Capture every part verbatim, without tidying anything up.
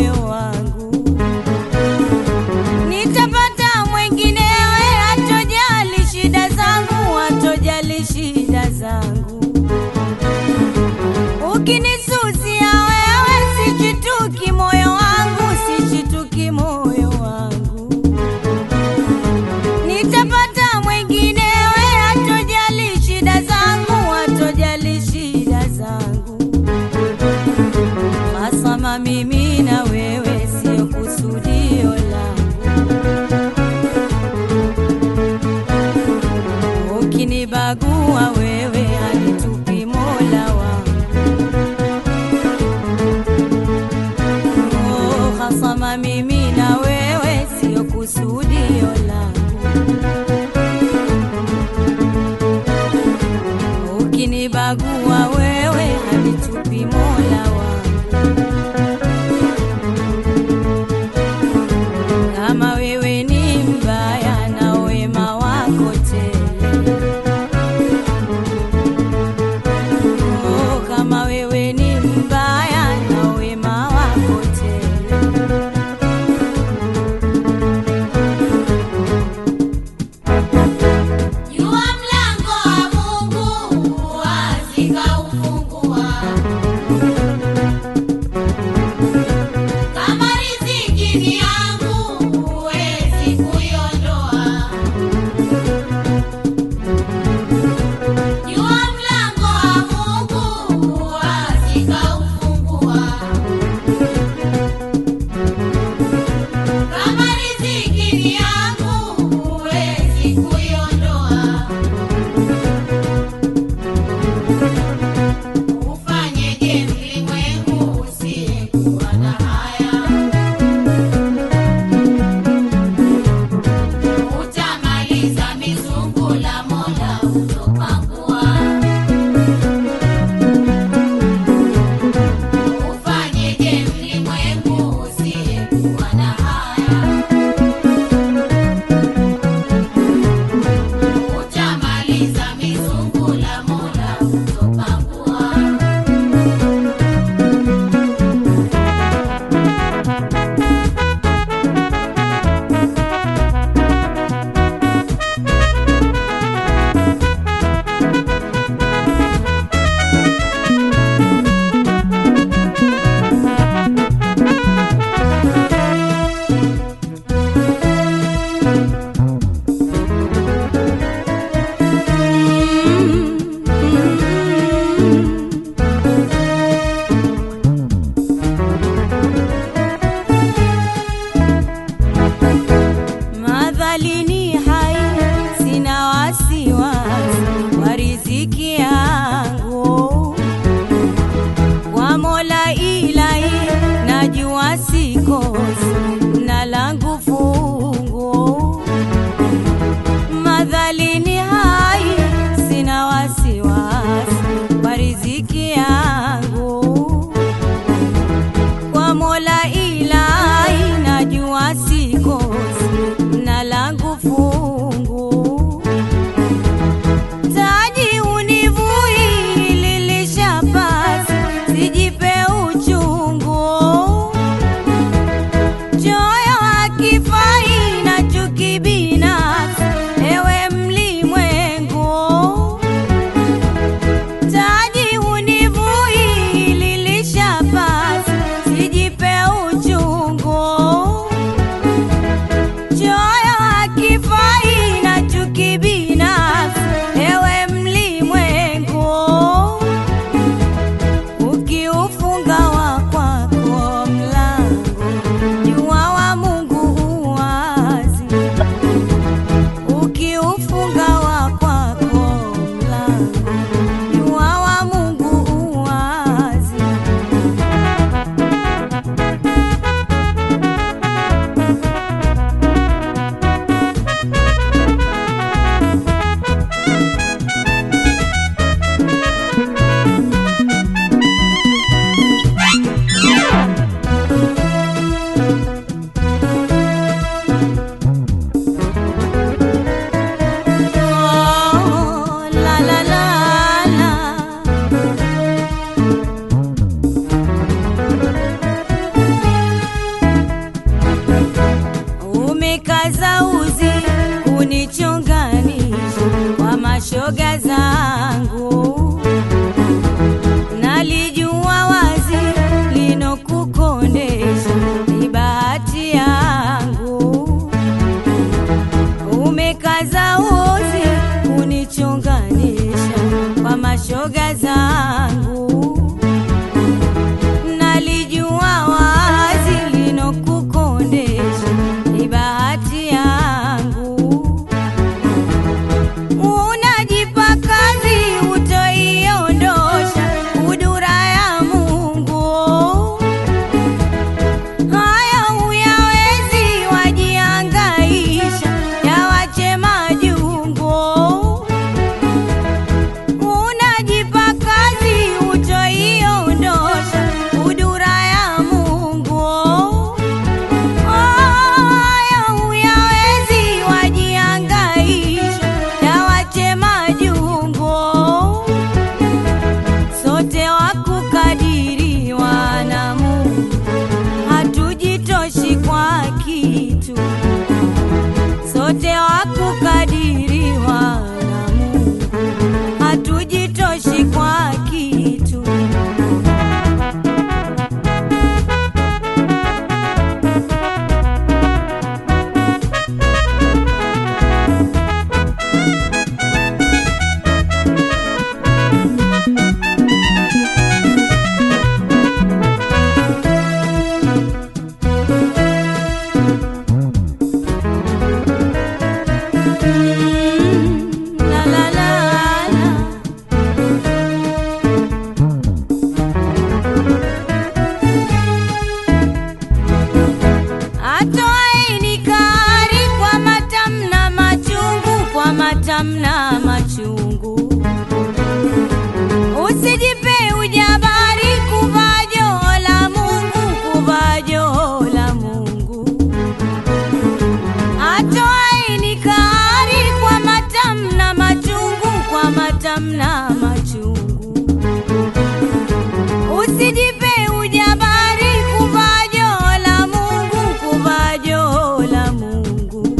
moyo wangu. Nitapata mwenginewe hatojali shida zangu, hatojali shida zangu. Ukinisusia wewe sichituki moyo wangu, sichituki moyo wangu. Nitapata mwenginewe hatojali shida zangu, hatojali shida zangu. Masama mimi na wewe sio kusudio langu. Ukinibagua wewe hanitupi Mola wangu. Oh, hasama mimi na wewe sio kusudio langu. Ukinibagua wewe hanitupi Mola wangu. Kama wewe ni mbaya na wema wako tele. Oh, kama wewe ni mbaya na wema wako tele. Jua mlango wa Mungu wazi kaufungua. Kama riziki ni yangu huwezi kuiondoa. Jua mlango wa Mungu wazi kaufungua. Kama riziki ni yangu huwezi kuiondoa. Ufanyeje mlimwengu usiyekuwa na haya? Utamaliza mizungu la Mola utopangua. Ufanyeje mlimwengu usiyekuwa na haya? Utamaliza mizungu la Mola utopangua. Madhalini hai sina wasiwasi wa riziki yangu. Kwa Mola ilahi najua sikosi na langu fungu. Madhalini hai sina wasiwasi wa riziki yangu. Kwa Mola ilahi najua sikosi na langu fungu. Taji univui lilishapasi, sijipe uchungu. Jo umekaza uzi kunichonganisha kwa mashoga zangu, nalijua wazi linokukondesha ni bahati yangu. Umekaza uzi kunichonganisha kwa mashoga zangu, nalijua wazi linokukondesha ni bahati yangu. Unajipa kazi utoiondosha kudura ya Mungu, haya huyawezi wajiangaisha yawache majungu. Unajipa kazi utoiondosha kudura ya Mungu, haya huyawezi wajiangaisha yawache majungu. Sote wakukadiriwa na Mungu, hatujitoshi kwa kitu. Sote wakukadiriwa na Mungu, hatujitoshi kwa kitu. La la la la. Atoae ni kari kwa matamu na machungu, kwa matamu na machungu. Usijipe ujabari kuvaa joho la Mungu, kuvaa joho la Mungu. Atoae ni kari kwa matamu na machungu, kwa matamu na machungu. Usijipe ujabari kuvaa joho la Mungu, kuvaa joho la Mungu.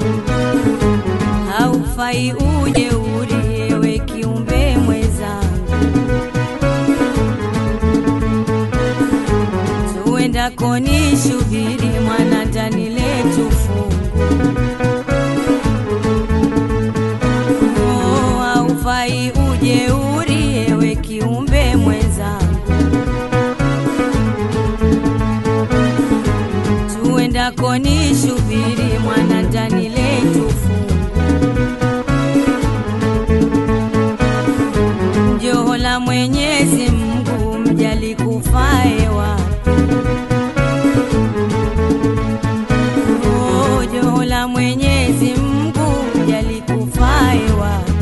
Haufai ujeuri ewe kiumbe mwenzangu, tuendako nishubiri mwana ndani letu fungu. Oh, haufai ujeuri ewe kiumbe mwenzangu, tuendako nishubiri mwana ndani letu fungu. Joho la Mwenyezi Mungu mjali kufae wapi? Oh, joho la Mwenyezi Mungu mjali kufae wapi?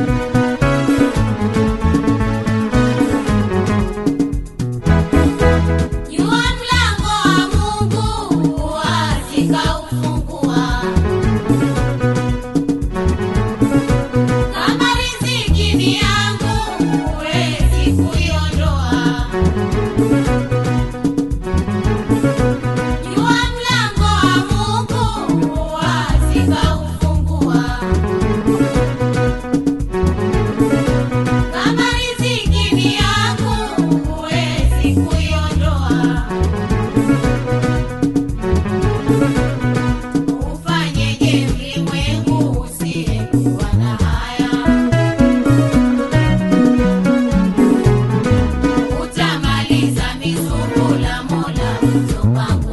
Jua mlango wa Mungu wazi kaufungua, kama riziki ni yangu huwezi kuiondoa. Jua mlango wa Mungu wazi kaufungua, kama riziki ni yangu huwezi kuiondoa. Ufanyeje mlimwengu usiyekuwa na haya? Utamaliza mizungu la Mola utopangua.